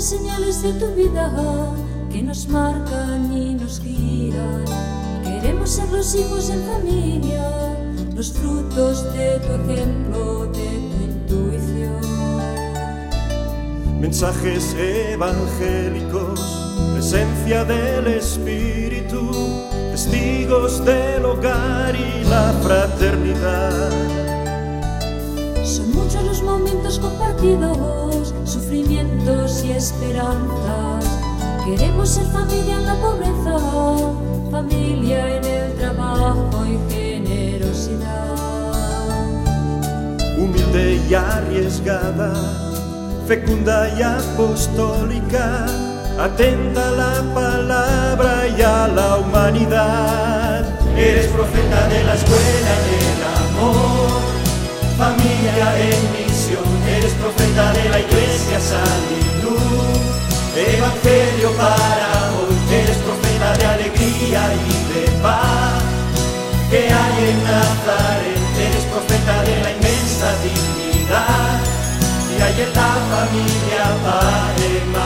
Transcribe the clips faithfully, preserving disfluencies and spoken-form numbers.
las señales de tu vida que nos marcan y nos guían. Queremos ser los hijos en familia, los frutos de tu ejemplo, de tu intuición. Mensajes evangélicos, presencia del Espíritu, testigos del hogar y la fraternidad. Son muchos los momentos compartidos, sufrimientos y esperanzas. Queremos ser familia en la pobreza, familia en el trabajo y generosidad. Humilde y arriesgada, fecunda y apostólica, atenta a la palabra y a la humanidad. Eres profeta de la escuela del amor, familia en misión. Eres profeta de la iglesia, sal y luz, evangelio para hoy. Eres profeta de alegría y de paz que hay en Nazaret. Eres profeta de la inmensa dignidad y hay en la familia Padre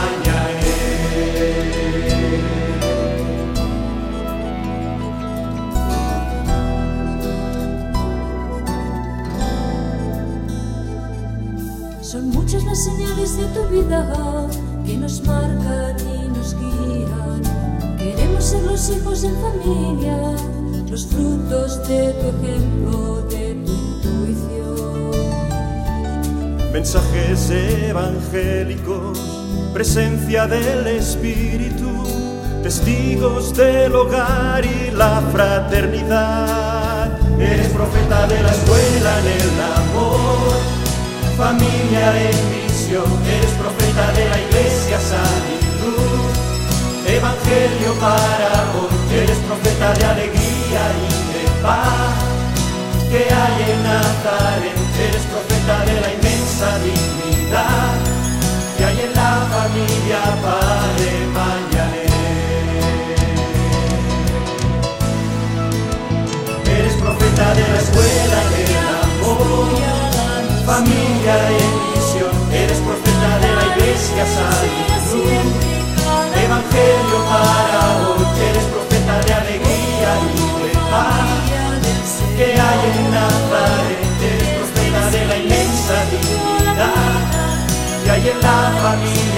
Mañaner. Son muchas las señales de tu vida que nos marcan y nos guían. Queremos ser los hijos en familia, los frutos de tu ejemplo, de tu intuición. Mensajes evangélicos, presencia del Espíritu, testigos del hogar y la fraternidad. Eres profeta de la escuela en el amor, familia en misión. Eres profeta de la iglesia, sal y luz, evangelio para hoy. Eres profeta de alegría y de paz que hay en Nazaret. Eres profeta de la inmensa dignidad que hay en la familia Padre Mañaner. Eres profeta de la escuela del amor, familia en misión. Eres profeta de la iglesia, sal y luz, evangelio para hoy. Eres profeta de alegría y de paz que hay en Nazaret. Eres profeta de la inmensa dignidad que hay en la familia